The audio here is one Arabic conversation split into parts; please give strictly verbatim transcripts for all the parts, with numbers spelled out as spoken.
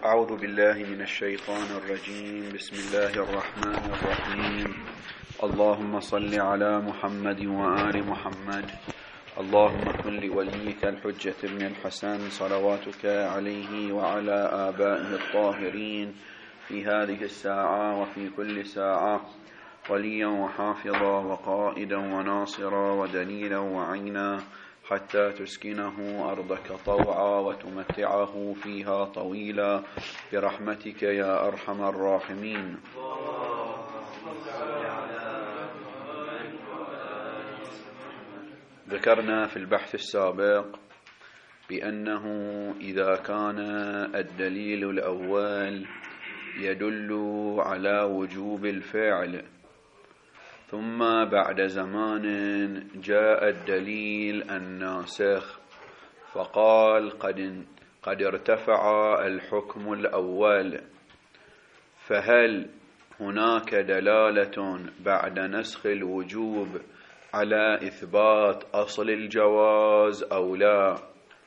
أعوذ بالله من الشيطان الرجيم. بسم الله الرحمن الرحيم. اللهم صل على محمد وآل محمد. اللهم كن لوليك الحجة بن الحسن صلواتك عليه وعلى آبائه الطاهرين في هذه الساعة وفي كل ساعة وليا وحافظا وقائدا وناصرا ودليلا وعينا حتى تسكنه أرضك طوعا وتمتعه فيها طويلا برحمتك يا أرحم الراحمين. ذكرنا في البحث السابق بأنه إذا كان الدليل الأول يدل على وجوب الفعل، ثم بعد زمان جاء الدليل الناسخ فقال قد, قد ارتفع الحكم الأول، فهل هناك دلالة بعد نسخ الوجوب على إثبات أصل الجواز أو لا،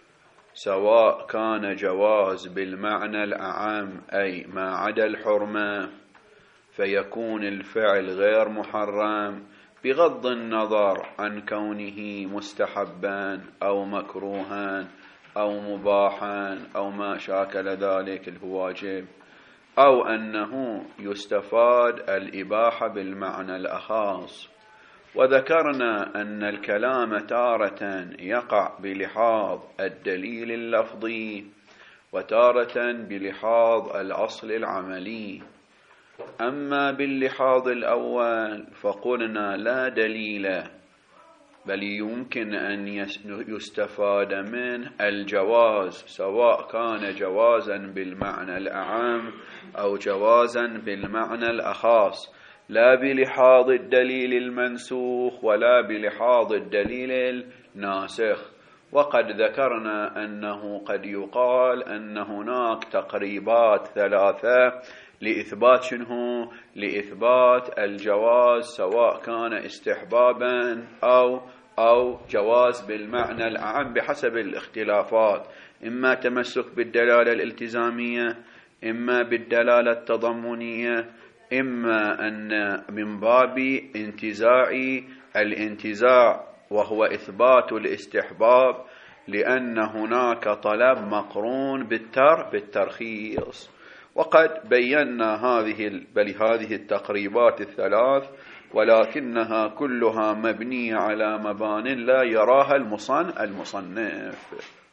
سواء كان جواز بالمعنى الأعم أي ما عدا الحرمة فيكون الفعل غير محرم بغض النظر عن كونه مستحبا أو مكروها أو مباحا أو ما شاكل ذلك الواجب، أو أنه يستفاد الإباحة بالمعنى الأخص. وذكرنا أن الكلام تارة يقع بلحاظ الدليل اللفظي وتارة بلحاظ الأصل العملي. أما باللحاظ الأول فقلنا لا دليل، بل يمكن أن يستفاد منه الجواز، سواء كان جوازا بالمعنى الأعم أو جوازا بالمعنى الأخص، لا بلحاظ الدليل المنسوخ ولا بلحاظ الدليل الناسخ. وقد ذكرنا أنه قد يقال أن هناك تقريبات ثلاثة لإثبات شنو؟ لإثبات الجواز، سواء كان استحبابا أو أو جواز بالمعنى الأعم بحسب الاختلافات، إما تمسك بالدلالة الالتزامية، إما بالدلالة التضمنية، إما أن من باب انتزاع الانتزاع وهو إثبات الاستحباب، لأن هناك طلب مقرون بالتر بالترخيص. وقد بينا هذه بل هذه التقريبات الثلاث، ولكنها كلها مبنية على مبان لا يراها المصن المصنف.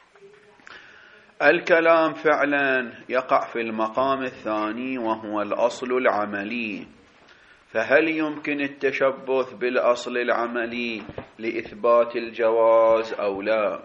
الكلام فعلا يقع في المقام الثاني وهو الأصل العملي، فهل يمكن التشبث بالأصل العملي لإثبات الجواز أو لا؟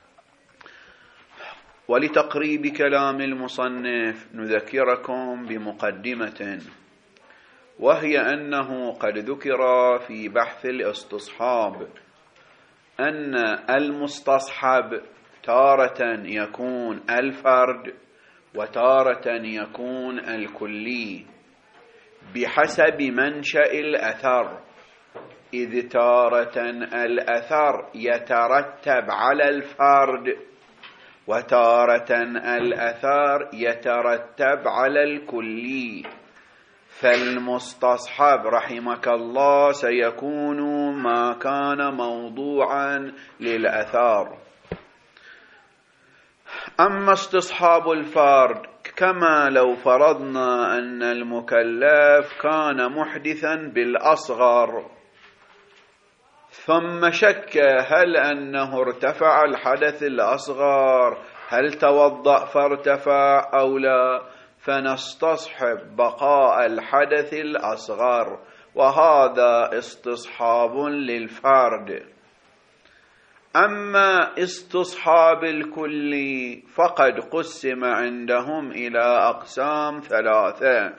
ولتقريب كلام المصنف نذكركم بمقدمة، وهي أنه قد ذكر في بحث الاستصحاب أن المستصحب تارة يكون الفرد وتارة يكون الكلي بحسب منشأ الأثر، إذ تارة الأثر يترتب على الفرد وتارة الأثر يترتب على الكلي، فالمستصحب رحمك الله سيكون ما كان موضوعا للأثار. أما استصحاب الفرد كما لو فرضنا أن المكلف كان محدثا بالأصغر ثم شك هل أنه ارتفع الحدث الأصغر، هل توضأ فارتفع أو لا، فنستصحب بقاء الحدث الأصغر، وهذا استصحاب للفرد. أما استصحاب الكلي فقد قسم عندهم إلى أقسام ثلاثة.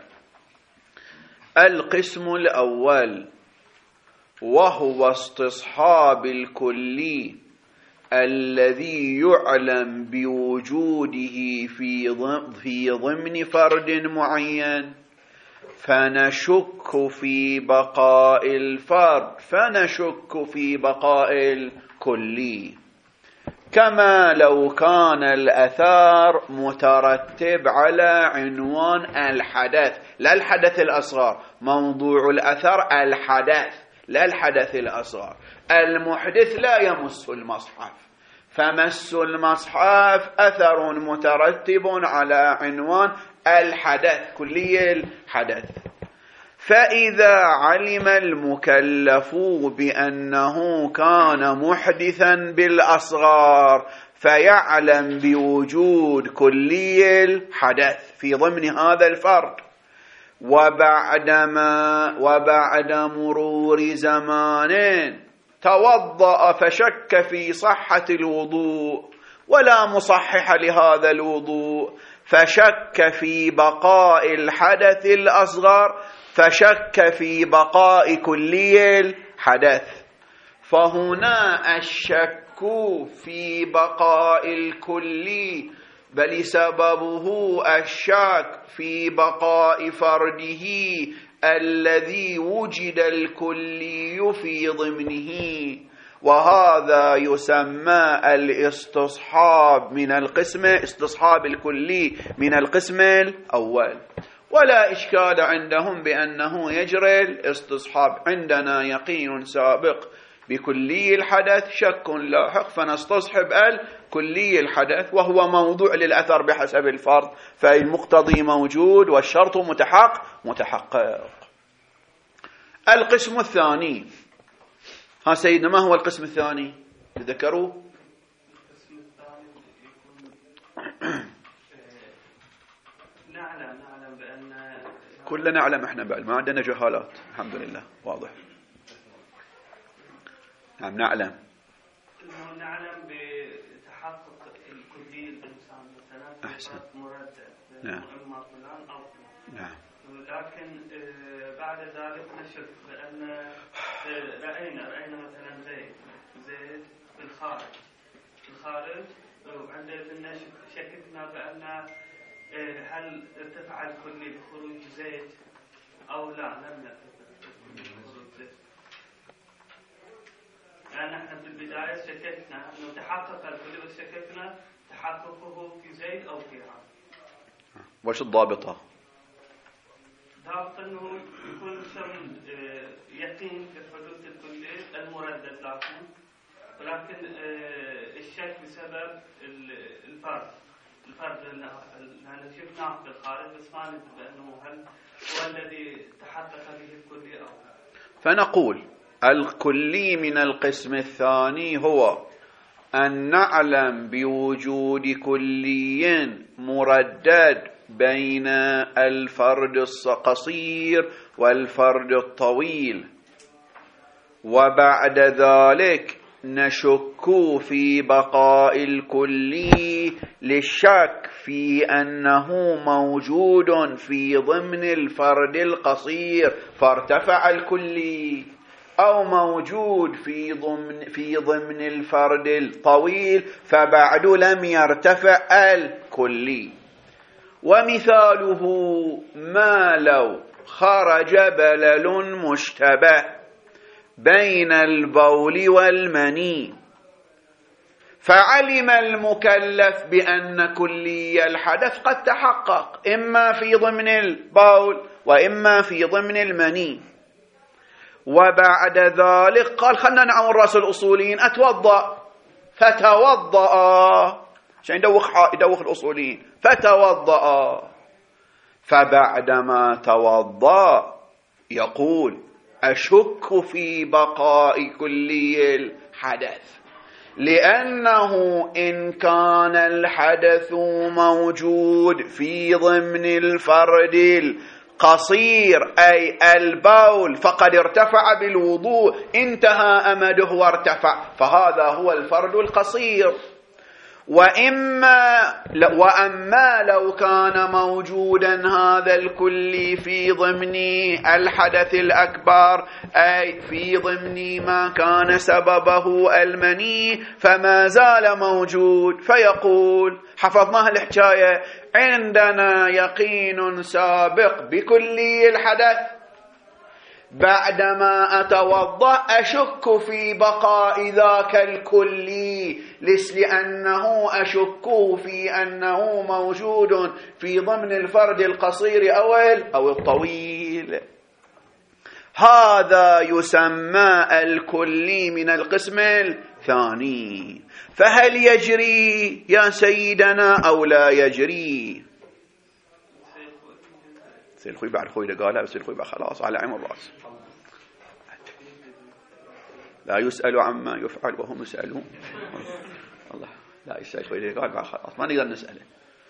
القسم الأول وهو استصحاب الكلي الذي يعلم بوجوده في ضمن فرد معين، فنشك في بقاء الفرد فنشك في بقاء الكلي. كما لو كان الأثر مترتب على عنوان الحدث، لا الحدث الأصغر. موضوع الأثر الحدث لا الحدث الأصغر. المحدث لا يمس المصحف، فمس المصحف أثر مترتب على عنوان الحدث، كلي الحدث. فإذا علم المكلف بأنه كان محدثا بالأصغار فيعلم بوجود كلي الحدث في ضمن هذا الفرد، وبعدما وبعد مرور زمان توضأ فشك في صحة الوضوء ولا مصحح لهذا الوضوء، فشك في بقاء الحدث الأصغر، فشك في بقاء كلي الحدث. فهنا الشك في بقاء الكلي بل سببه الشك في بقاء فرده الذي وجد الكلي في ضمنه، وهذا يسمى الاستصحاب من القسم استصحاب الكلي من القسم الأول. ولا إشكال عندهم بأنه يجري الاستصحاب. عندنا يقين سابق بكلي الحدث، شك لاحق، فنستصحب الكلي الحدث، وهو موضوع للأثر بحسب الفرض، فالمقتضي موجود والشرط متحقق متحقق. القسم الثاني، ها سيدنا ما هو القسم الثاني؟ تذكروا؟ القسم الثاني يكون نعلم نعلم بأن كلنا نعلم احنا بعد ما عندنا جهالات الحمد لله، واضح. نعم نعلم انه نعلم بتحقق الكلي الانسان مثلا احسن مردد، نعم اما فلان او فلان، نعم. لكن بعد ذلك نشك بان راينا راينا مثلا زيد زيد في الخارج في الخارج وعندنا شككنا بان هل ارتفع الكلي بخروج زيد او لا، لم يرتفع بخروج زيد. لأن احنا في البداية شككنا انه تحقق الكلي وشككنا تحققه في زيد او في عام. وش الضابطة؟ ضابط انه يكون شرط يقين بحدوث الكلي المردد، لكن ولكن الشك بسبب الفرد الفرد اللي شفناه في الخارج، بس ما ندري انه هل هو الذي تحقق به الكلي او لا. فنقول الكلي من القسم الثاني هو أن نعلم بوجود كلي مردد بين الفرد القصير والفرد الطويل، وبعد ذلك نشك في بقاء الكلي للشك في أنه موجود في ضمن الفرد القصير فارتفع الكلي، أو موجود في ضمن في ضمن الفرد الطويل فبعد لم يرتفع الكلي. ومثاله ما لو خرج بلل مشتبه بين البول والمني، فعلم المكلف بأن كلي الحدث قد تحقق إما في ضمن البول وإما في ضمن المني، وبعد ذلك قال خلنا نعون رأس الأصوليين أتوضأ، فتوضأ عشان يدوخ يدوخ الأصوليين، فتوضأ، فبعدما توضأ يقول أشك في بقاء كلي الحدث، لأنه إن كان الحدث موجود في ضمن الفرد القصير أي البول فقد ارتفع بالوضوء، انتهى أمده وارتفع، فهذا هو الفرد القصير. وإما وأما لو كان موجودا هذا الكلي في ضمن الحدث الأكبر أي في ضمن ما كان سببه المني فما زال موجود، فيقول حفظناها الحكاية عندنا يقين سابق بكلي الحدث، بعدما أتوضأ أشك في بقاء ذاك الكلي لأنه أشك في أنه موجود في ضمن الفرد القصير أو أو الطويل. هذا يسمى الكلي من القسم الثاني. فهل يجري يا سيدنا أو لا يجري؟ سيد خوي بعد خوي قالها، بس الخوي خلاص على عين الراس. لا يسأل عما يفعل وهم يسألون. الله لا يسأل خوي قال بعد خلاص ما نقدر نسأله.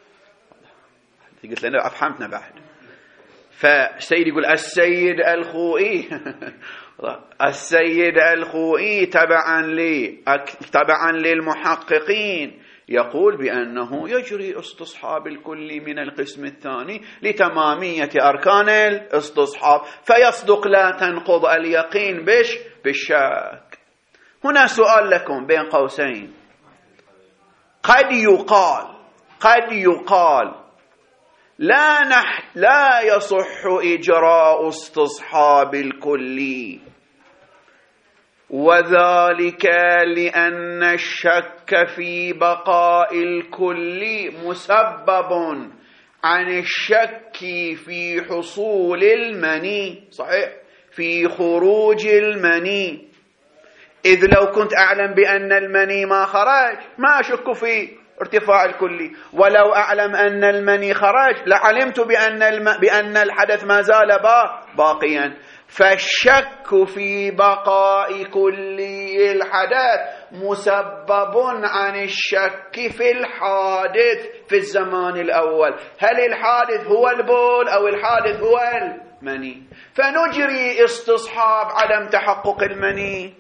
قلت لنا أفهمتنا بعد. فالسيد يقول السيد الخوئي السيد الخوئي تبعا لي تبعا للمحققين يقول بأنه يجري استصحاب الكل من القسم الثاني لتمامية أركان الاستصحاب، فيصدق لا تنقض اليقين بش بالشك. هنا سؤال لكم بين قوسين. قد يقال قد يقال لا نح لا يصح إجراء استصحاب الكلي، وذلك لأن الشك في بقاء الكل مسبب عن الشك في حصول المني، صحيح، في خروج المني. إذ لو كنت أعلم بأن المني ما خرج ما أشك في ارتفاع الكلي، ولو أعلم أن المني خرج لعلمت بأن الم... بأن الحدث ما زال باقيا. فالشك في بقاء كلي الحدث مسبب عن الشك في الحادث في الزمان الأول. هل الحادث هو البول أو الحادث هو المني؟ فنجري استصحاب عدم تحقق المني،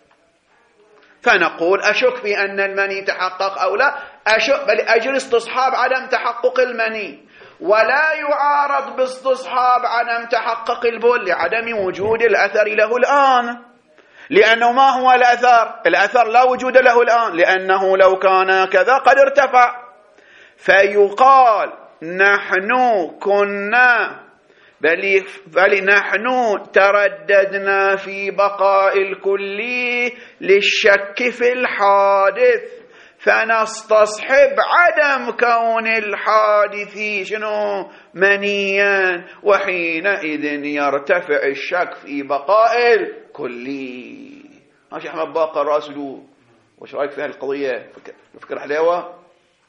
فنقول أشك في أن المني تحقق أو لا، أشك بل أجري استصحاب عدم تحقق المني، ولا يعارض باستصحاب عدم تحقق البول لعدم وجود الأثر له الآن. لأنه ما هو الأثر؟ الأثر لا وجود له الآن، لأنه لو كان كذا قد ارتفع. فيقال نحن كنا بل, بل نحن ترددنا في بقاء الكلي للشك في الحادث، فنستصحب عدم كون الحادث شنو منيا، وحينئذ يرتفع الشك في بقاء الكلي. ماشي أحمد باقر راسلو، وش رأيك في هالقضية؟ فكر, فكر حلاوة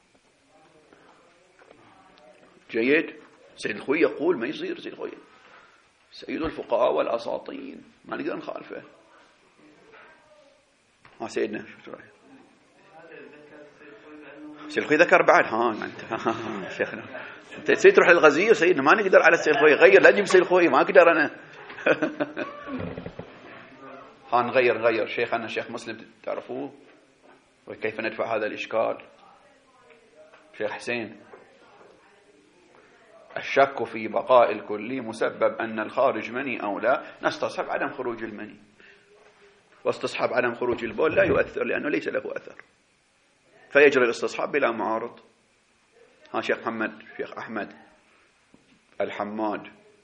جيد. سيد الخوي يقول ما يصير سيد الخوي سيد الفقهاء والأساطين ما نقدر نخالفه. ها سيدنا شو رأيك؟ سيد الخوي ذكر بعد ها انت شيخنا انت سيد تروح للغزير سيدنا ما نقدر على سيد الخوي غير لا تجيب سيد الخوي ما اقدر انا. ها نغير نغير شيخنا شيخ مسلم تعرفوه وكيف ندفع هذا الإشكال. شيخ حسين الشك في بقاء الكلي مسبب أن الخارج مني أو لا، نستصحب عدم خروج المني، واستصحاب عدم خروج البول لا يؤثر لأنه ليس له أثر، فيجري الاستصحاب بلا معارض. ها شيخ محمد شيخ أحمد الحماد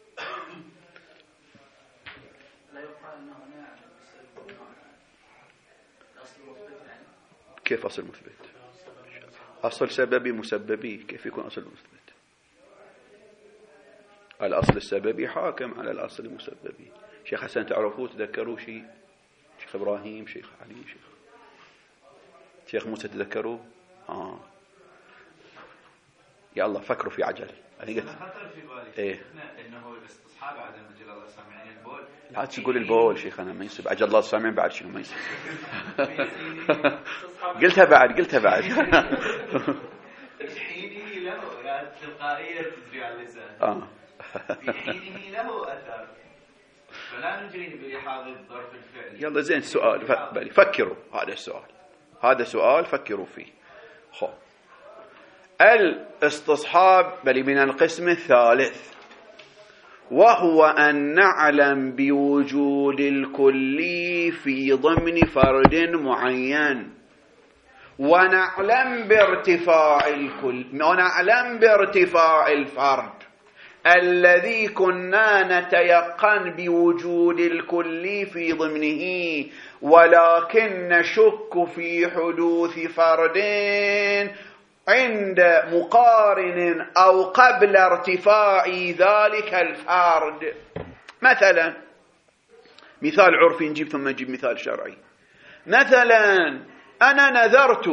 كيف أصل مثبت؟ أصل سببي مسببي كيف يكون أصل مثبت؟ الأصل السببي حاكم على الأصل المسببي. شيخ حسن تعرفوه تذكروا شيء؟ شيخ إبراهيم شيخ علي شيخ شيخ موسى تذكروا؟ آه يا الله فكروا في عجل. أنا قلت خطر في بالي إيه إنه الاستصحاب عدم أجل الله السامعين البول. لا تقول البول شيخ أنا ما يصير أجل الله السامعين بعد شنو ما يصير. قلتها بعد قلتها بعد. حينه له يعني تلقائية تجري على اللسان. آه في حينه له أثر فلا نجريه بلحاظ الظرف الفعلي. يلا زين السؤال ف... فكروا هذا السؤال هذا سؤال فكروا فيه. خب الاستصحاب بل من القسم الثالث، وهو أن نعلم بوجود الكلي في ضمن فرد معين، ونعلم بارتفاع الكل ونعلم بارتفاع الفرد. الذي كنا نتيقن بوجود الكل في ضمنه، ولكن نشك في حدوث فرد عند مقارن أو قبل ارتفاع ذلك الفرد. مثلا مثال عرفي نجيب ثم نجيب مثال شرعي. مثلا أنا نذرت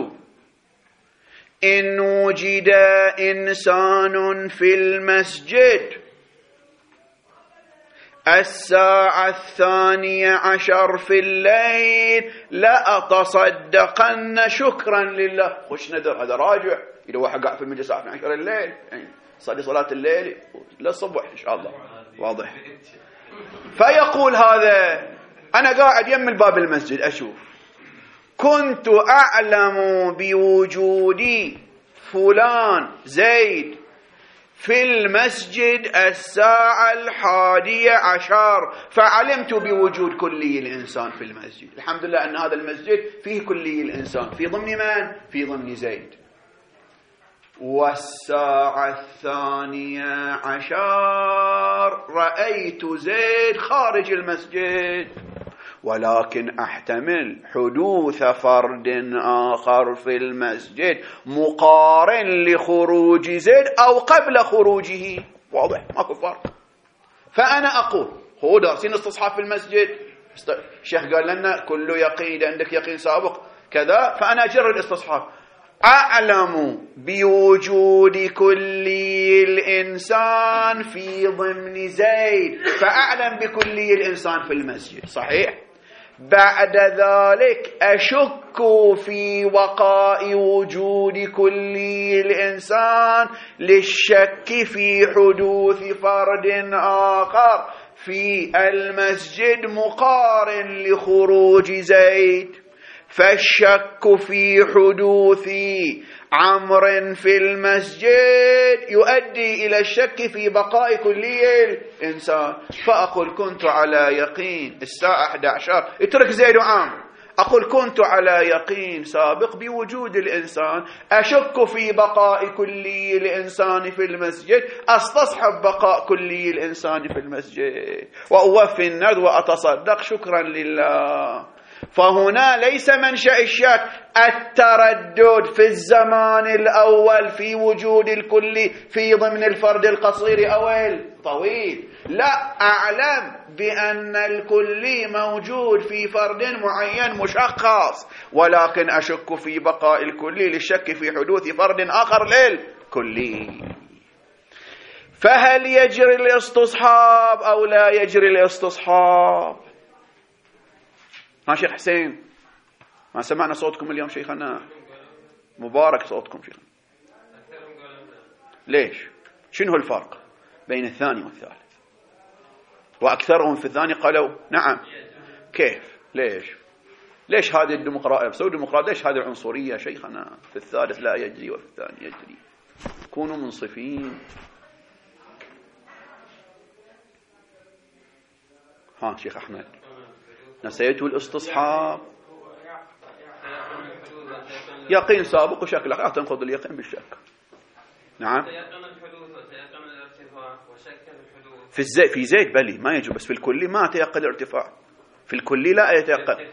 إن وجد إنسان في المسجد الساعة الثانية عشر في الليل لأتصدقن شكرا لله. خش نذر، هذا راجع إذا واحد قاعد في المجلس الساعة اثني عشر الليل يعني صلي صلاة الليل للصبح إن شاء الله. واضح؟ فيقول هذا أنا قاعد يم الباب المسجد أشوف كنت أعلم بوجود فلان زيد في المسجد الساعة الحادية عشر، فعلمت بوجود كلي الإنسان في المسجد. الحمد لله أن هذا المسجد فيه كلي الإنسان، في ضمن من؟ في ضمن زيد. والساعة الثانية عشر رأيت زيد خارج المسجد، ولكن أحتمل حدوث فرد آخر في المسجد مقارن لخروج زيد أو قبل خروجه. واضح؟ ماكو فرق. فأنا أقول هو دارسين استصحاب في المسجد، الشيخ قال لنا كل يقين، عندك يقين سابق كذا، فأنا أجر الاستصحاب. أعلم بوجود كلي الإنسان في ضمن زيد، فأعلم بكلي الإنسان في المسجد. صحيح؟ بعد ذلك أشك في وقاء وجود كلي الإنسان للشك في حدوث فرد آخر في المسجد مقارن لخروج زيد، فالشك في حدوث عمر في المسجد يؤدي إلى الشك في بقاء كلي الإنسان. فأقول كنت على يقين الساعة إحدى عشر، اترك زيد وعامر، أقول كنت على يقين سابق بوجود الإنسان، أشك في بقاء كلي الإنسان في المسجد، أستصحب بقاء كلي الإنسان في المسجد، وأوفي النذر وأتصدق شكرا لله. فهنا ليس منشأ الشك التردد في الزمان الأول في وجود الكل في ضمن الفرد القصير أو الطويل، لا، أعلم بأن الكلي موجود في فرد معين مشخص، ولكن أشك في بقاء الكلي للشك في حدوث فرد آخر للكلي. فهل يجري الاستصحاب أو لا يجري الاستصحاب؟ ها شيخ حسين، ما سمعنا صوتكم اليوم شيخنا، مبارك صوتكم شيخنا. ليش؟ شنو الفرق بين الثاني والثالث؟ وأكثرهم في الثاني قالوا نعم. كيف؟ ليش؟ ليش هذه الديمقراطية بسوي ديمقراطية؟ ليش هذه العنصرية شيخنا؟ في الثالث لا يجري وفي الثاني يجري. كونوا منصفين. ها شيخ أحمد، نسيت الاستصحاب يقين سابق وشك لا تنقض اليقين بالشك. نعم في الزيت في زيت بلي ما يجب، بس في الكلي ما يتيقن الارتفاع، في الكلي لا يتيقن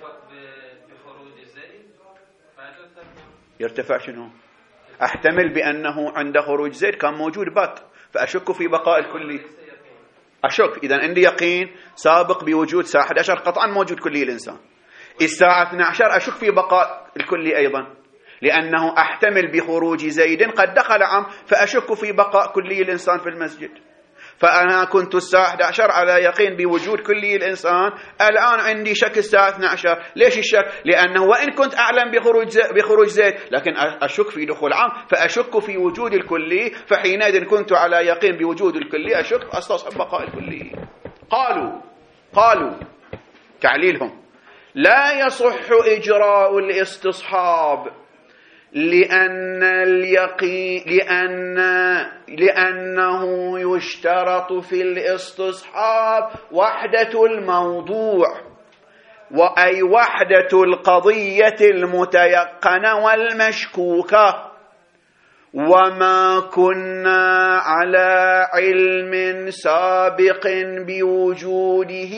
يرتفع. شنو؟ احتمل بأنه عند خروج زيت كان موجود بات، فأشك في بقاء الكلي. أشك إذا عندي يقين سابق بوجود الساعة إحدى عشر قطعا موجود كلي الإنسان، الساعة اثنتي عشرة أشك في بقاء الكلي أيضا، لأنه أحتمل بخروج زيد قد دخل عام، فأشك في بقاء كلي الإنسان في المسجد. فأنا كنت الساعة إحدى عشر على يقين بوجود كلي الإنسان، الآن عندي شك الساعة اثنتي عشرة. ليش الشك؟ لأنه وإن كنت أعلم بخروج زيد, بخروج زيد لكن أشك في دخول عام، فأشك في وجود الكلي، فحينئذ كنت على يقين بوجود الكلي أشك أستصحب بقاء الكلي. قالوا قالوا تعليلهم لا يصح إجراء الاستصحاب لأن اليقين لأن لأنه يشترط في الاستصحاب وحدة الموضوع، وأي وحدة القضية المتيقنة والمشكوكة، وما كنا على علم سابق بوجوده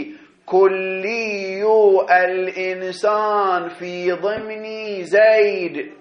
كلي الإنسان في ضمن زيد،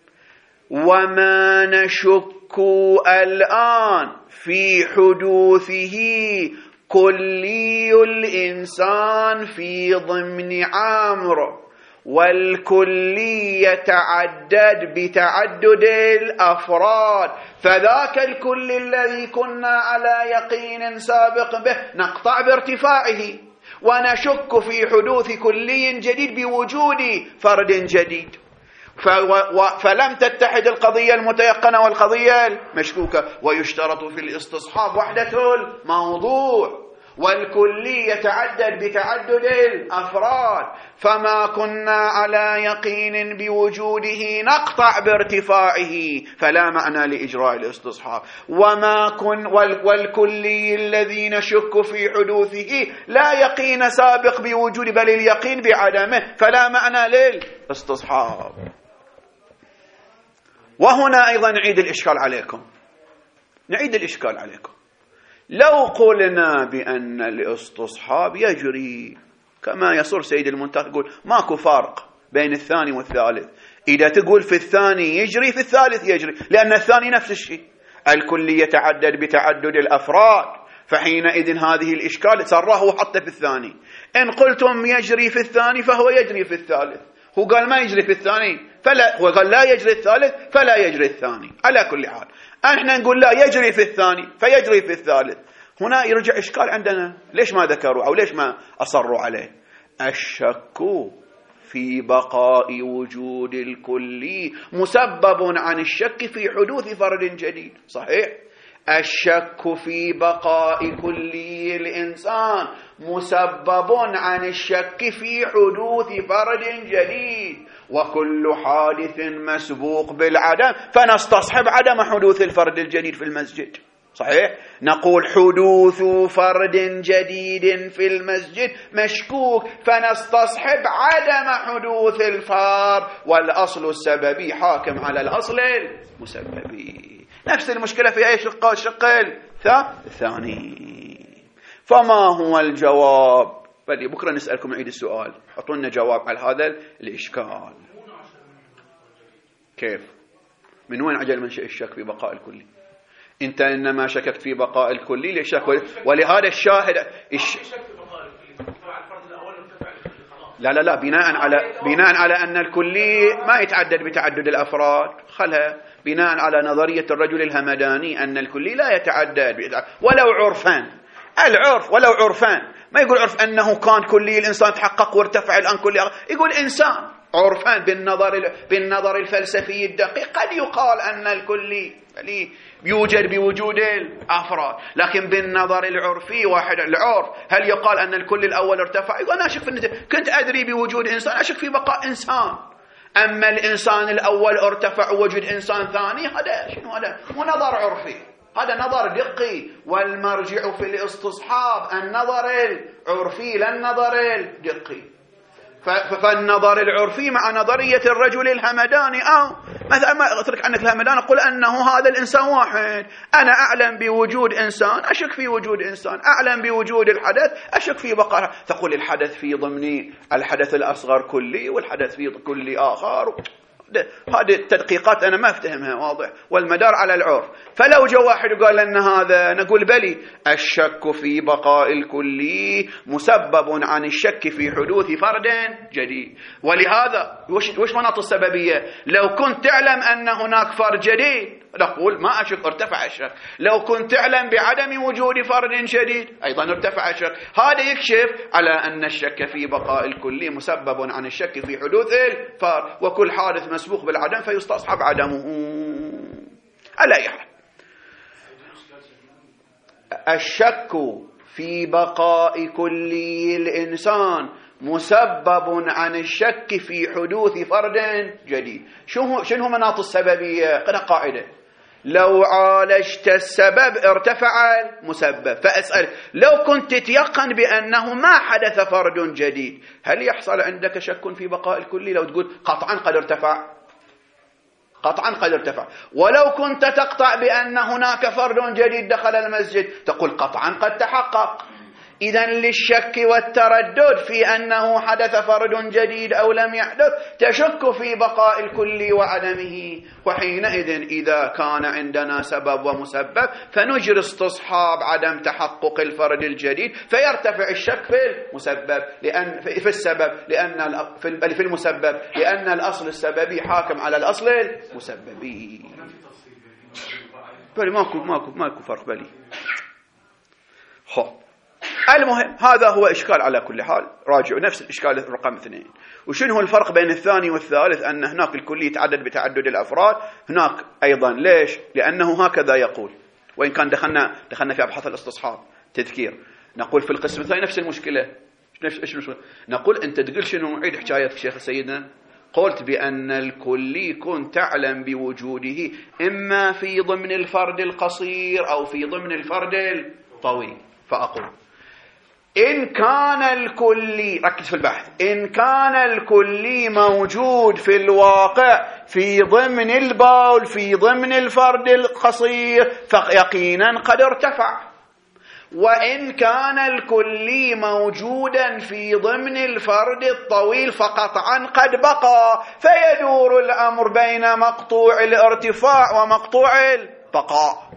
وما نشك الآن في حدوثه كلي الإنسان في ضمن عمرو، والكلي يتعدد بتعدد الأفراد، فذاك الكل الذي كنا على يقين سابق به نقطع بارتفاعه، ونشك في حدوث كلي جديد بوجود فرد جديد، فلم تتحد القضية المتيقنة والقضية المشكوكة. ويشترط في الاستصحاب وحدة الموضوع، والكلي يتعدد بتعدد الأفراد، فما كنا على يقين بوجوده نقطع بارتفاعه، فلا معنى لإجراء الاستصحاب. وما كن والكلي الذي نشك في حدوثه لا يقين سابق بوجود بل اليقين بعدمه، فلا معنى للاستصحاب. وهنا أيضا نعيد الإشكال عليكم نعيد الإشكال عليكم لو قلنا بأن الاستصحاب يجري كما يصر سيد المنتهى، يقول ماكو فرق بين الثاني والثالث، إذا تقول في الثاني يجري في الثالث يجري، لأن الثاني نفس الشيء، الكل يتعدد بتعدد الأفراد، فحينئذ هذه الإشكال سره وحطه في الثاني. إن قلتم يجري في الثاني فهو يجري في الثالث، هو قال ما يجري في الثاني فلا، هو قال لا يجري الثالث فلا يجري الثاني. على كل حال احنا نقول لا يجري في الثاني فيجري في الثالث. هنا يرجع إشكال عندنا، ليش ما ذكروا أو ليش ما أصروا عليه؟ الشك في بقاء وجود الكلي مسبب عن الشك في حدوث فرد جديد. صحيح، الشك في بقاء كلي الإنسان مسبب عن الشك في حدوث فرد جديد، وكل حادث مسبوق بالعدم، فنستصحب عدم حدوث الفرد الجديد في المسجد. صحيح، نقول حدوث فرد جديد في المسجد مشكوك، فنستصحب عدم حدوث الفرد، والأصل السببي حاكم على الأصل المسببي. نفس المشكلة في أي شق؟ الشق الثاني. فما هو الجواب؟ بدي بكرة نسألكم عيد السؤال، حطوا لنا جواب على هذا الإشكال. كيف؟ من وين عجل منشأ الشك في بقاء الكلي؟ انت انما شككت في بقاء الكلي للشك، ولهذا الشاهد الش... لا لا لا بناء على بناء على ان الكلي ما يتعدد بتعدد الافراد، خلها بناء على نظريه الرجل الهمداني ان الكلي لا يتعدد ولو عرفان. العرف ولو عرفان، ما يقول عرف انه كان كلي الانسان تحقق وارتفع الان كلي، يقول انسان عرفان بالنظر بالنظر الفلسفي الدقيق قد يقال ان الكلي يوجد بوجود الافراد، لكن بالنظر العرفي واحد العرف هل يقال ان الكل الاول ارتفع؟ يقول انا اشك في النتيجة. كنت ادري بوجود انسان، اشك في بقاء انسان. اما الانسان الاول ارتفع ووجد انسان ثاني، هذا شنو؟ هذا مو نظر عرفي، هذا نظر دقي، والمرجع في الاستصحاب النظر العرفي لا النظر الدقي. فالنظر العرفي مع نظرية الرجل الهمداني، أو مثلا ما أترك عنك الهمداني، أقول أنه هذا الإنسان واحد، أنا أعلم بوجود إنسان أشك في وجود إنسان، أعلم بوجود الحدث أشك في بقاء، تقول الحدث في ضمن الحدث الأصغر كلي والحدث في كل آخر. هذه التدقيقات أنا ما أفتهمها، واضح، والمدار على العرف. فلو جاء واحد وقال لنا هذا، نقول بلي الشك في بقاء الكلي مسبب عن الشك في حدوث فرد جديد. ولهذا وش, وش مناط السببية؟ لو كنت تعلم أن هناك فرد جديد نقول ما أشك، ارتفع الشك. لو كنت تعلم بعدم وجود فرد جديد أيضا ارتفع الشك. هذا يكشف على أن الشك في بقاء الكلي مسبب عن الشك في حدوث الفرد، وكل حادث مسبوق بالعدم فيستصحب عدمه. على أي حال، الشك في بقاء كلي الإنسان مسبب عن الشك في حدوث فرد جديد. شنو شنو مناط السببية؟ قلنا قاعدة، لو عالجت السبب ارتفع المسبب. فأسأل، لو كنت تتيقن بأنه ما حدث فرد جديد، هل يحصل عندك شك في بقاء الكلي؟ لو تقول قطعا قد ارتفع، قطعا قد ارتفع. ولو كنت تقطع بأن هناك فرد جديد دخل المسجد تقول قطعا قد تحقق. إذن للشك والتردد في أنه حدث فرد جديد أو لم يحدث تشك في بقاء الكل وعدمه. وحينئذ إذا كان عندنا سبب ومسبب فنجري استصحاب عدم تحقق الفرد الجديد فيرتفع الشك في المسبب لأن في السبب لأن في المسبب لأن الأصل السببي حاكم على الأصل المسببي. بل ماكو ماكو ماكو فرق بلي. خب المهم هذا هو إشكال على كل حال. راجعوا نفس الإشكال رقم اثنين. وشنو هو الفرق بين الثاني والثالث؟ أن هناك الكلي يتعدد بتعدد الأفراد، هناك أيضا. ليش؟ لأنه هكذا يقول، وإن كان دخلنا دخلنا في أبحاث الاستصحاب تذكير. نقول في القسم الثاني نفس المشكلة. نفس إيش المشكلة؟ نقول أنت تقول شنو؟ عيد حكاية الشيخ سيدنا. قلت بأن الكلي كن تعلم بوجوده إما في ضمن الفرد القصير أو في ضمن الفرد الطويل. فأقول إن كان الكلي، ركز في البحث، إن كان الكلي موجود في الواقع في ضمن البول في ضمن الفرد القصير فيقينا قد ارتفع. وإن كان الكلي موجودا في ضمن الفرد الطويل فقطعا قد بقى، فيدور الأمر بين مقطوع الارتفاع ومقطوع البقاء.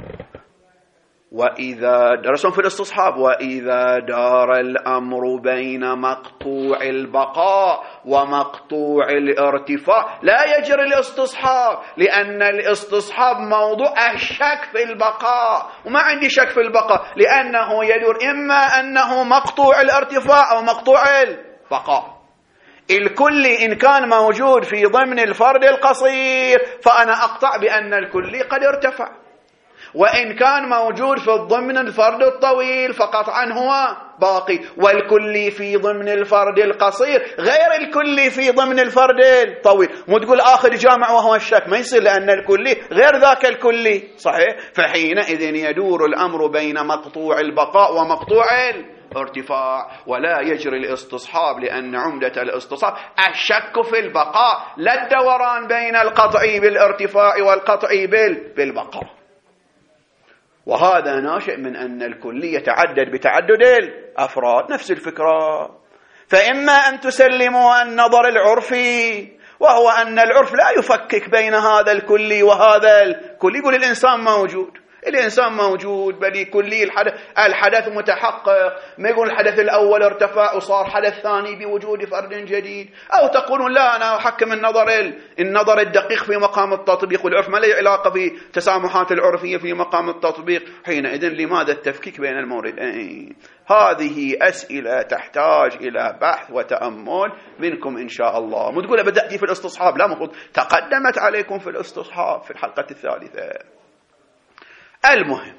وإذا درسهم في الاستصحاب وإذا دار الأمر بين مقطوع البقاء ومقطوع الارتفاع لا يجري الاستصحاب، لأن الاستصحاب موضوع الشك في البقاء، وما عندي شك في البقاء لأنه يدور إما أنه مقطوع الارتفاع أو مقطوع البقاء. الكلي إن كان موجود في ضمن الفرد القصير فأنا أقطع بأن الكلي قد ارتفع، وإن كان موجود في ضمن الفرد الطويل فقطعا هو باقي. والكلي في ضمن الفرد القصير غير الكلي في ضمن الفرد الطويل. مو تقول آخر جامع وهو الشك، ما يصير، لأن الكلي غير ذاك الكلي، صحيح؟ فحينئذ يدور الأمر بين مقطوع البقاء ومقطوع الارتفاع، ولا يجري الاستصحاب، لأن عمدة الاستصحاب الشك في البقاء، لا الدوران بين القطعي بالارتفاع والقطعي بالبقاء. وهذا ناشئ من أن الكلي يتعدد بتعدد الأفراد. نفس الفكرة. فإما أن تسلموا النظر العرفي، وهو أن العرف لا يفكك بين هذا الكلي وهذا الكلي. يقول الإنسان موجود، الإنسان موجود بل كلي الحدث, الحدث متحقق. ما يقول الحدث الأول ارتفع وصار حدث ثاني بوجود فرد جديد. أو تقولون لا أنا أحكم النظر النظر الدقيق في مقام التطبيق، والعرف ما له علاقة في تسامحات العرفية في مقام التطبيق. حينئذ لماذا التفكيك بين الموردين؟ هذه أسئلة تحتاج إلى بحث وتأمل منكم إن شاء الله. مو تقول بدأتي في الاستصحاب، لا، مفروض تقدمت عليكم في الاستصحاب في الحلقة الثالثة. المهم،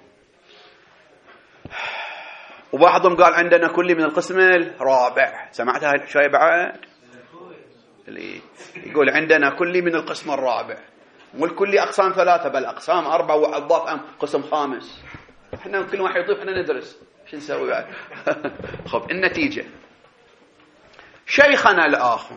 وبعضهم قال عندنا كلي من القسم الرابع. سمعت هاي الحكاية بعد؟ اللي يقول عندنا كلي من القسم الرابع، والكلي أقسام ثلاثة بل أقسام أربعة وأضاف أم قسم خامس. إحنا كل واحد يضيف إحنا ندرس شو نسوي بعد. خب النتيجة شيخنا الآخوند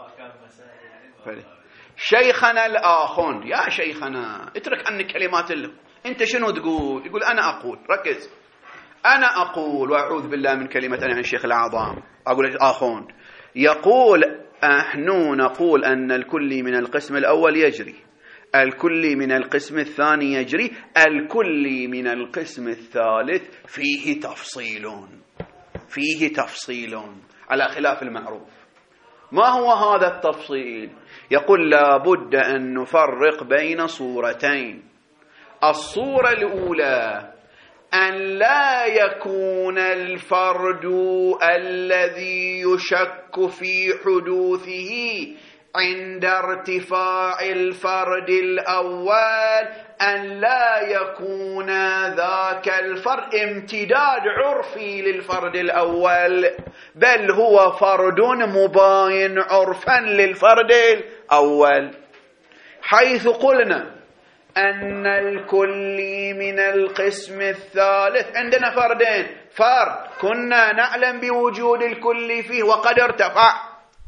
شيخنا الآخوند يا شيخنا اترك عنك كلمات اللي أنت شنو تقول؟ يقول أنا أقول، ركز، أنا أقول وأعوذ بالله من كلمة أنا عن الشيخ الأعظم، أقول الآخوند يقول نحن نقول أن الكلي من القسم الأول يجري، الكلي من القسم الثاني يجري، الكلي من القسم الثالث فيه تفصيل فيه تفصيل على خلاف المعروف. ما هو هذا التفصيل؟ يقول لا بد أن نفرق بين صورتين. الصورة الأولى أن لا يكون الفرد الذي يشك في حدوثه عند ارتفاع الفرد الأول أن لا يكون ذاك الفرد امتداد عرفي للفرد الأول، بل هو فرد مباين عرفا للفرد الأول، حيث قلنا أن الكلي من القسم الثالث عندنا فردين، فرد كنا نعلم بوجود الكلي فيه وقد ارتفع،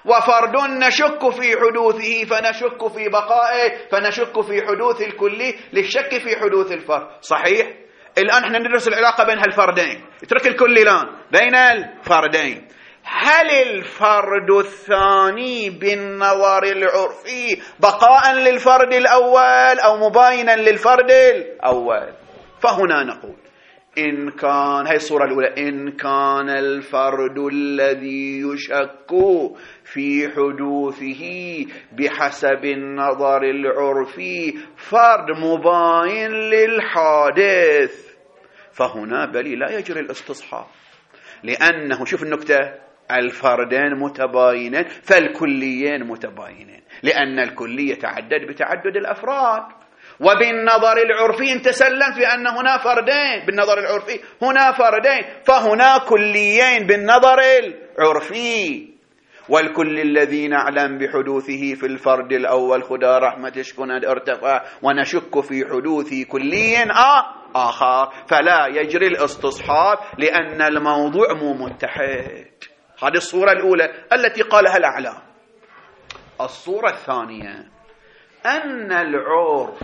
وفرد نشك في حدوثه فنشك في بقائه، فنشك في حدوث الكلي للشك في حدوث الفرد. صحيح؟ الآن احنا ندرس العلاقة بين هالفردين، اترك الكلي الآن، بين الفردين. هل الفرد الثاني بالنظر العرفي بقاء للفرد الأول أو مباينا للفرد الأول؟ فهنا نقول إن كان، هي الصورة الأولى، إن كان الفرد الذي يشك في حدوثه بحسب النظر العرفي فرد مباين للحادث، فهنا بل لا يجري الاستصحاب، لأنه شوف النكتة، الفردين متباينين فالكليين متباينين، لأن الكلي يتعدد بتعدد الأفراد. وبالنظر العرفي انت سلمت بأن هنا فردين، بالنظر العرفي هنا فردين، فهنا كليين بالنظر العرفي. والكل الذي نعلم بحدوثه في الفرد الأول خدا رحمتش كند ارتفع ونشك في حدوث كلي آخر، فلا يجري الاستصحاب لأن الموضوع مو متحد. هذه الصورة الأولى التي قالها الأعلام. الصورة الثانية أن العرف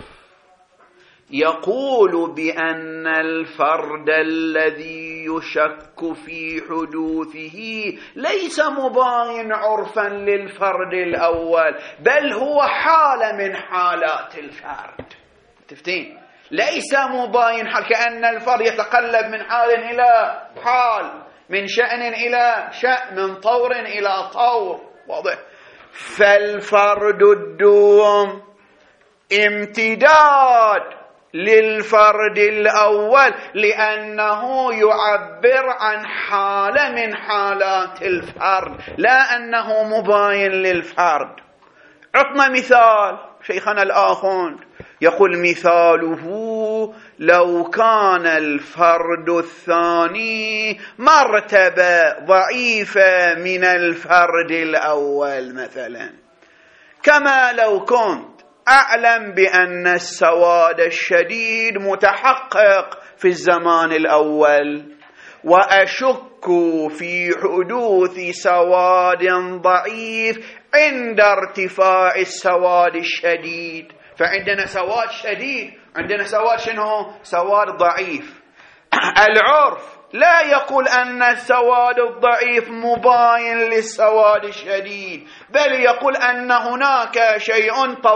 يقول بأن الفرد الذي يشك في حدوثه ليس مباين عرفا للفرد الأول، بل هو حالة من حالات الفرد. تفتين؟ ليس مباين حال، كأن الفرد يتقلب من حال إلى حال، من شأن إلى شأن، من طور إلى طور. واضح؟ فالفرد الدوم امتداد للفرد الأول لأنه يعبر عن حالة من حالات الفرد، لا أنه مباين للفرد. عطنا مثال شيخنا الآخوند، يقول مثاله لو كان الفرد الثاني مرتبة ضعيفة من الفرد الأول مثلا، كما لو كنت أعلم بأن السواد الشديد متحقق في الزمان الأول وأشك في حدوث سواد ضعيف عند ارتفاع السواد الشديد. فعندنا سواد شديد، عندنا سواد شنو؟ سواد ضعيف. العرف لا يقول أن السواد الضعيف مباين للسواد الشديد، بل يقول أن هناك شيء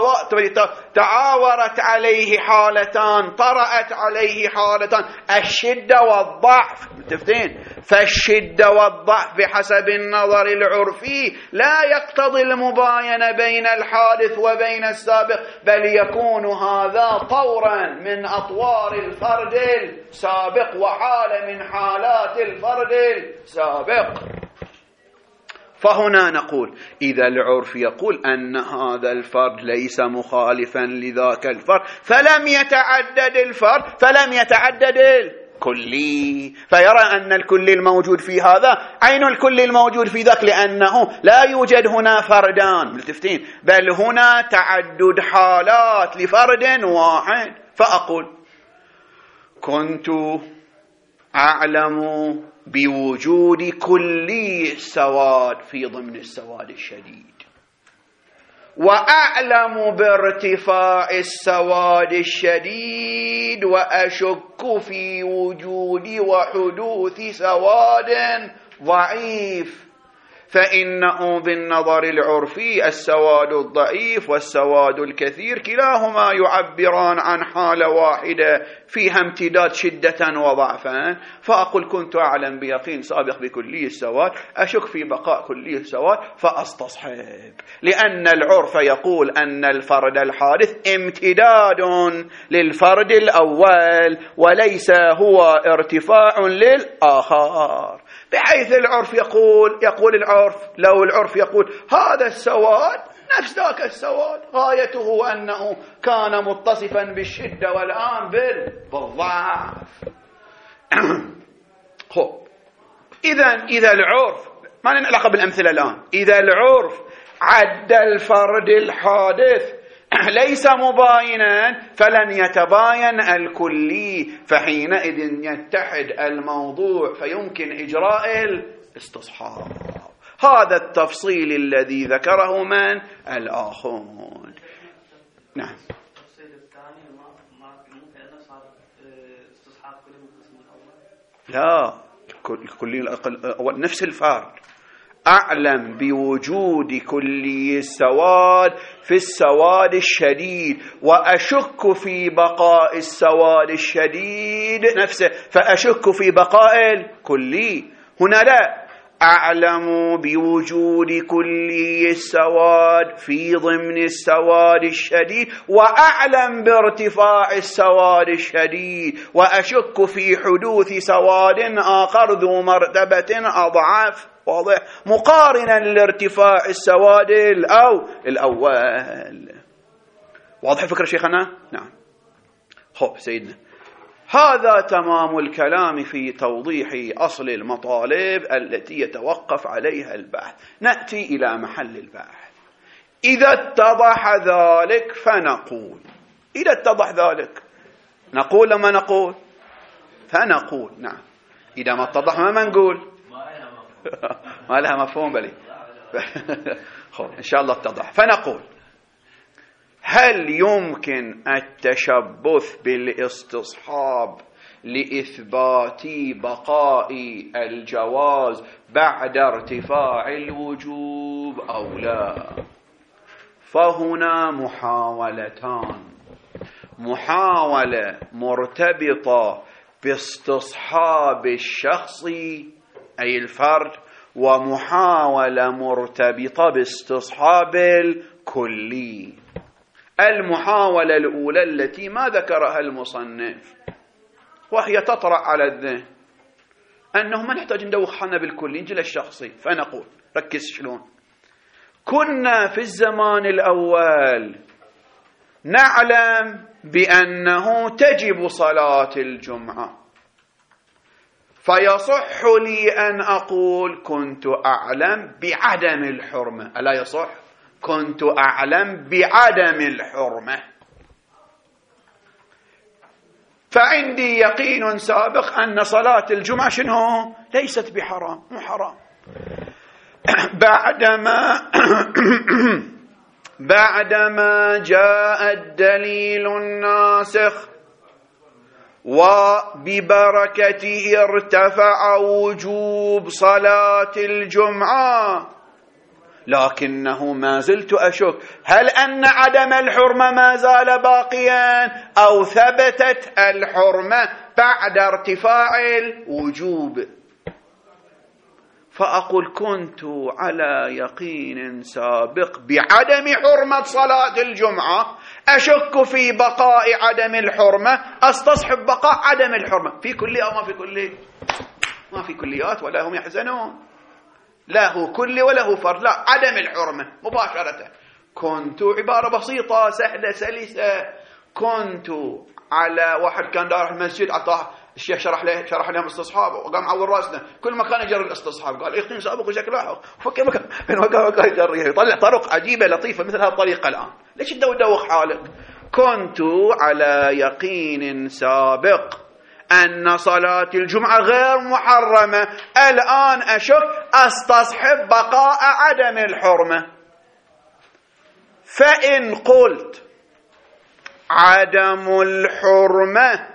تعاورت عليه حالتان، طرأت عليه حالتان، الشدة والضعف. متفقين؟ فالشدة والضعف بحسب النظر العرفي لا يقتضي المباينة بين الحادث وبين السابق، بل يكون هذا طورا من أطوار الفرد السابق وحالة من حالات الفرد السابق. فهنا نقول إذا العرف يقول أن هذا الفرد ليس مخالفا لذاك الفرد فلم يتعدد الفرد، فلم يتعدد الكلي، فيرى أن الكلي الموجود في هذا عين الكلي الموجود في ذاك، لأنه لا يوجد هنا فردان ملتفتين، بل هنا تعدد حالات لفرد واحد. فأقول كنت أعلم بوجود كلي السواد في ضمن السواد الشديد، وأعلم بارتفاع السواد الشديد، وأشك في وجود وحدوث سواد ضعيف، فإنه بالنظر العرفي السواد الضعيف والسواد الكثير كلاهما يعبران عن حالة واحدة فيها امتداد شدة وضعفا. فأقول كنت أعلم بيقين سابق بكلي السواد، أشك في بقاء كلي السواد فأستصحب، لأن العرف يقول أن الفرد الحادث امتداد للفرد الأول وليس هو ارتفاع للآخر، بحيث العرف يقول يقول العرف لو العرف يقول هذا السواد نفس ذاك السواد، غايته أنه كان متصفا بالشدة والآن بالضعف. خب إذا إذا العرف، ما لنا علاقة بالأمثلة الآن، إذا العرف عد الفرد الحادث ليس مباينا فلن يتباين الكلي، فحينئذ يتحد الموضوع فيمكن إجراء الاستصحاب. هذا التفصيل الذي ذكره من الآخرون. نعم. التفصيل الثاني ما ما ممكن أن صار استصحاب كل القسم الأول. لا، كل نفس الفرق. أعلم بوجود كلي السواد في السواد الشديد، وأشك في بقاء السواد الشديد نفسه، فأشك في بقاء الكلي. هنا لا، أعلم بوجود كلي السواد في ضمن السواد الشديد، وأعلم بارتفاع السواد الشديد، وأشك في حدوث سواد آخر ذو مرتبة أضعف. واضح؟ مقارنا لارتفاع السواد الأو الأول. واضح فكرة شيخنا؟ نعم. خب سيدنا، هذا تمام الكلام في توضيح أصل المطالب التي يتوقف عليها البحث. نأتي إلى محل البحث. إذا اتضح ذلك فنقول، إذا اتضح ذلك نقول لما نقول فنقول. نعم. إذا ما اتضح ما نقول ما لها مفهوم بلي. خب إن شاء الله اتضح. فنقول: هل يمكن التشبث بالاستصحاب لإثبات بقاء الجواز بعد ارتفاع الوجوب أو لا؟ فهنا محاولتان: محاولة مرتبطة باستصحاب الشخص أي الفرد، ومحاولة مرتبطة باستصحاب الكلي. المحاولة الأولى التي ما ذكرها المصنف، وهي تطرأ على الذهن، أنه ما نحتاج ندوخ حالنا بالكلي، نجي للشخصي. فنقول: ركز شلون. كنا في الزمان الأول نعلم بأنه تجب صلاة الجمعة، فيصح لي أن أقول كنت أعلم بعدم الحرمة. ألا يصح؟ كنت أعلم بعدم الحرمة، فعندي يقين سابق أن صلاة الجمعة شنو؟ ليست بحرام، مو حرام. بعدما بعدما جاء الدليل الناسخ وببركته ارتفع وجوب صلاة الجمعة، لكنه ما زلت أشك هل أن عدم الحرمة ما زال باقيا أو ثبتت الحرمة بعد ارتفاع الوجوب. فأقول كنت على يقين سابق بعدم حرمة صلاة الجمعة، أشك في بقاء عدم الحرمة، أستصحب بقاء عدم الحرمة. في كلية أو ما في كلية؟ ما في كليات ولا هم يحزنون، لا هو كلي ولا هو فرد، لا عدم الحرمة مباشرة. كنت عبارة بسيطة سهلة سلسة. كنت على واحد كان دار المسجد، عطاه الشيخ شرح له شرح لهم استصحاب وقام عور راسنا، كل ما كان يجري الاستصحاب قال يقين سابق وشكله فكر مكان وقام يجري، يطلع طرق عجيبة لطيفة مثل هذه الطريقة. الآن ليش تدوخ حالك؟ كنت على يقين سابق أن صلاة الجمعة غير محرمة، الآن أشك أستصحب بقاء عدم الحرمة. فإن قلت عدم الحرمة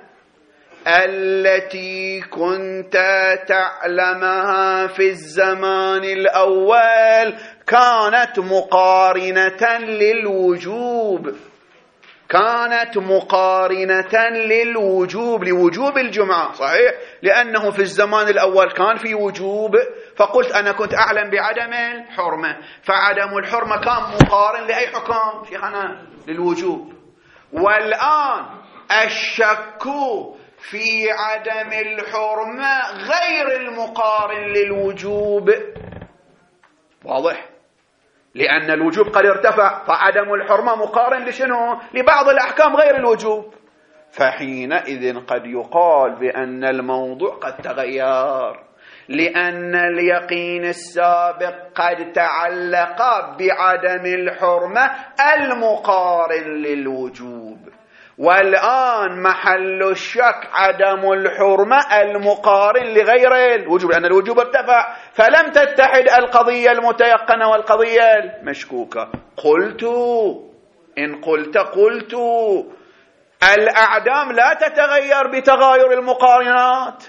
التي كنت تعلمها في الزمان الأول كانت مقارنة للوجوب، كانت مقارنة للوجوب لوجوب الجمعة، صحيح؟ لأنه في الزمان الأول كان في وجوب، فقلت أنا كنت أعلم بعدم الحرمة، فعدم الحرمة كان مقارن لأي حكم شيخنا؟ للوجوب. والآن الشك في عدم الحرمة غير المقارن للوجوب، واضح؟ لأن الوجوب قد ارتفع، فعدم الحرمة مقارن لشنو؟ لبعض الأحكام غير الوجوب. فحينئذ قد يقال بأن الموضوع قد تغير، لأن اليقين السابق قد تعلق بعدم الحرمة المقارن للوجوب، والآن محل الشك عدم الحرمة المقارن لغير الوجوب، لأن الوجوب ارتفع، فلم تتحد القضية المتيقنة والقضية المشكوكة. قلت إن قلت قلت الأعدام لا تتغير بتغاير المقارنات.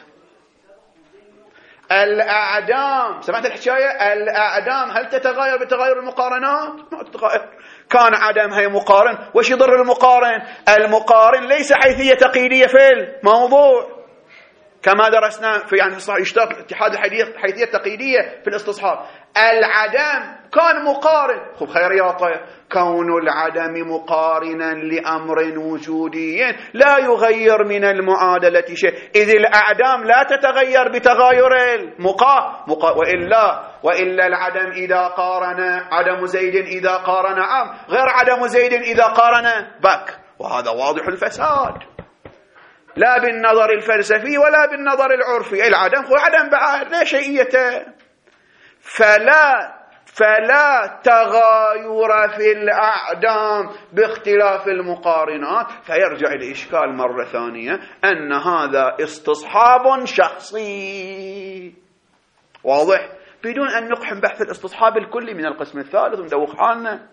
الأعدام، سمعت الحكاية؟ الأعدام هل تتغير بتغير المقارنات؟ ما تتغير. كان عدمها مقارن، وش يضر المقارن؟ المقارن ليس حيثية تقييدية في الموضوع كما درسنا في يعني صح يشترط اتحاد الحيثية التقييدية في الاستصحاب. العدم كان مقارن، خب خيرياطه، كون العدم مقارنا لأمر وجودي لا يغير من المعادلة شيء، إذ الأعدام لا تتغير بتغاير المقا مقا وإلا وإلا العدم إذا قارن عدم زيد إذا قارن عم غير عدم زيد إذا قارن بك، وهذا واضح الفساد لا بالنظر الفلسفي ولا بالنظر العرفي. العدم هو عدم بعد لا شيئيته، فلا فلا تغاير في الأعدام باختلاف المقارنات، فيرجع الإشكال مرة ثانية أن هذا استصحاب شخصي واضح، بدون أن نقحم بحث الاستصحاب الكلي من القسم الثالث وندوخ حالنا.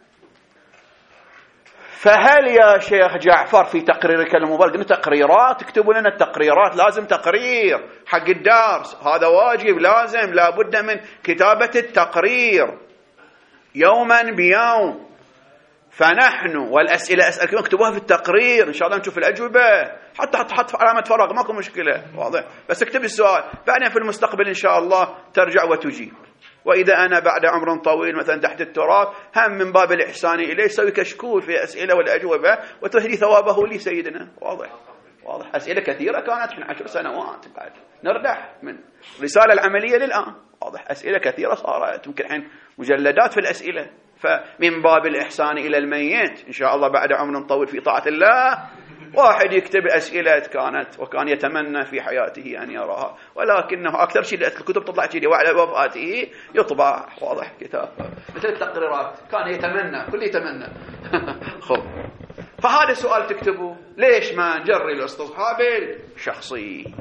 فهل يا شيخ جعفر في تقريرك المبارك إنه تقريرات، اكتبوا لنا التقريرات، لازم تقرير حق الدرس، هذا واجب لازم لابد من كتابة التقرير يوما بيوم. فنحن والأسئلة أسألكم اكتبوها في التقرير إن شاء الله نشوف الأجوبة، حتى حط حط علامة فراغ ماكو مشكلة واضح، بس اكتب السؤال، بعدين في المستقبل إن شاء الله ترجع وتجيب. وإذا أنا بعد عمر طويل مثلا تحت التراب هم من باب الإحسان إليه سوي كشكول في أسئلة والأجوبة وتهدي ثوابه لي سيدنا. واضح واضح أسئلة كثيرة كانت من عشر سنوات بعد نردح من رسالة العملية للآن. واضح أسئلة كثيرة صارت، يمكن الحين مجلدات في الأسئلة. فمن باب الإحسان إلى الميت إن شاء الله بعد عمر طويل في طاعة الله واحد يكتب أسئلة كانت وكان يتمنى في حياته أن يراها، ولكنه أكثر شيء الكتب تطلع كذي وعلى وفاته يطبع. واضح كتاب مثل التقريرات كان يتمنى، كل يتمنى. خب فهذا سؤال تكتبه، ليش ما نجري الاستصحاب الشخصي؟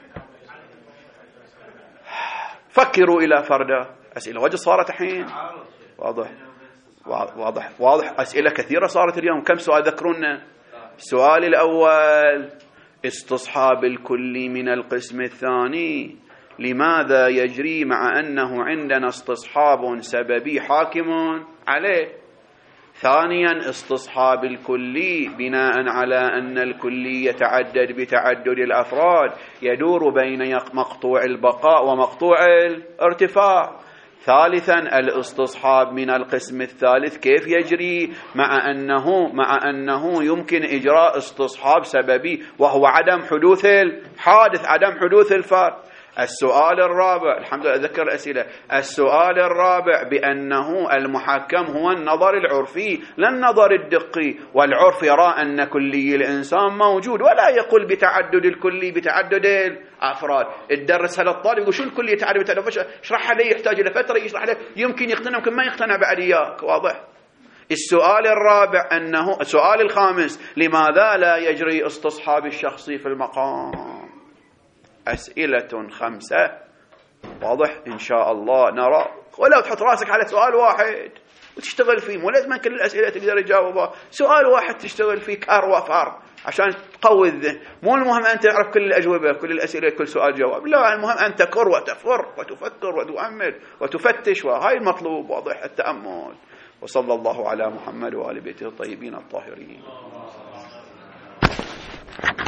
فكروا إلى فردا. أسئلة وجه صارت الحين واضح واضح واضح أسئلة كثيرة صارت اليوم. كم سؤال ذكرونا؟ السؤال الأول استصحاب الكل من القسم الثاني، لماذا يجري مع أنه عندنا استصحاب سببي حاكم عليه؟ ثانيا استصحاب الكلي بناء على أن الكلي يتعدد بتعدد الأفراد يدور بين مقطوع البقاء ومقطوع الارتفاع. ثالثا الاستصحاب من القسم الثالث كيف يجري مع أنه مع أنه يمكن إجراء استصحاب سببي وهو عدم حدوث الحادث، عدم حدوث الفرد. السؤال الرابع، الحمد لله أذكر الأسئلة، السؤال الرابع بأنه المحكم هو النظر العرفي لا النظر الدقي، والعرف يرى أن كلي الإنسان موجود ولا يقول بتعدد الكلي بتعدد الأفراد. الدرس هذا الطالب يقول شو الكلي يتعدد بتعدد، اشرح عليه، يحتاج إلى فترة يشرح عليه، يمكن يقتنع يمكن ما يقتنع بعد إياك. واضح. السؤال الرابع أنه السؤال الخامس لماذا لا يجري استصحاب الشخصي في المقام؟ أسئلة خمسة. واضح إن شاء الله نرى، ولا تحط راسك على سؤال واحد وتشتغل فيه، مو لازم كل الأسئلة تقدر تجاوبها، سؤال واحد تشتغل فيه كار وفر عشان تقوي الذهن. مو المهم أن تعرف كل الأجوبة كل الأسئلة كل سؤال جواب، لا، المهم أن تكر وتفر وتفكر وتؤمل وتفتش، وهاي المطلوب. واضح التأمل. وصلى الله على محمد وآل بيته الطيبين الطاهرين.